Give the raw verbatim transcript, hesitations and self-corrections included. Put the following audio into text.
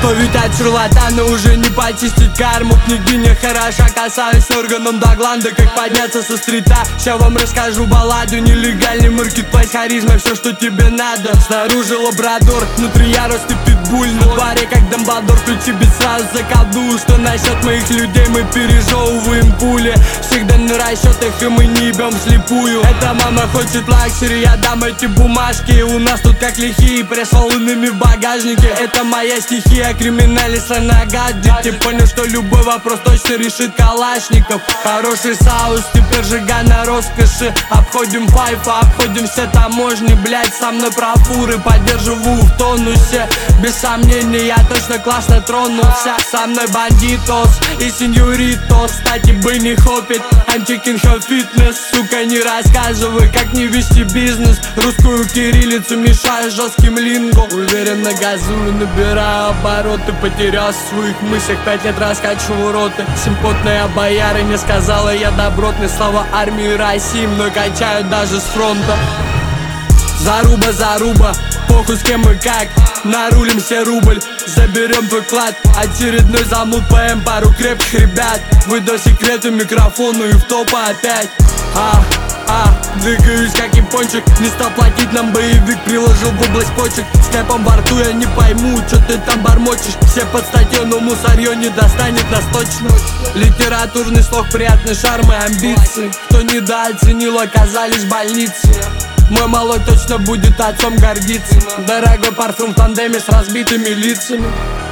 Что ведь от шарлатана уже не почистить карму. Княгиня хороша, касаюсь органом до гланда. Как подняться со стрита, ща вам расскажу балладу. Нелегальный маркетплейс, харизма, все, что тебе надо. Снаружи лабрадор, внутри ярость и питбуль. На дворе как Дамблдор, ключи без сразу заколдую. Что насчет моих людей, мы пережевываем пули. Всегда на расчетах и мы не ебем вслепую. Эта мама хочет лакшери, я дам эти бумажки. У нас тут как лихие, пресс волынами в багажнике. Это моя стихия, криминальный страна гаджет. Ты понял, что любой вопрос точно решит Калашников. Хороший соус, теперь жига на роскоши. Обходим файфа, обходим все таможни. Блять, со мной про фуры, поддерживаю в тонусе. Без сомнений, я точно классно тронулся. Со мной бандитос и сеньоритос. Кстати, бы не хопит, I'm checking her fitness. Сука, не рассказывай, как не вести бизнес. Русскую кириллицу мешаю жестким линго. Уверенно газую, набираю обороты. Потерялся в своих мыслях, пять лет раскачиваю роты. Симпотная бояра не сказала я добротные слова армии России. Мной качают даже с фронта. Заруба, заруба, похуй с кем и как. Нарулим все рубль, заберем твой клад. Очередной замут ПМ, пару крепких ребят. Выдал секреты микрофону и в топа опять. А, а, двигаюсь как япончик. Не стал платить нам боевик, приложил в область почек. С кэпом во рту я не пойму, чё ты там бормочешь. Все под статью, но мусорьё не достанет нас точно. Литературный слог, приятный шарм и амбиции. Кто недооценил, оказались в больнице. Мой малой точно будет отцом гордиться. Дорогой парфюм в тандеме с разбитыми лицами.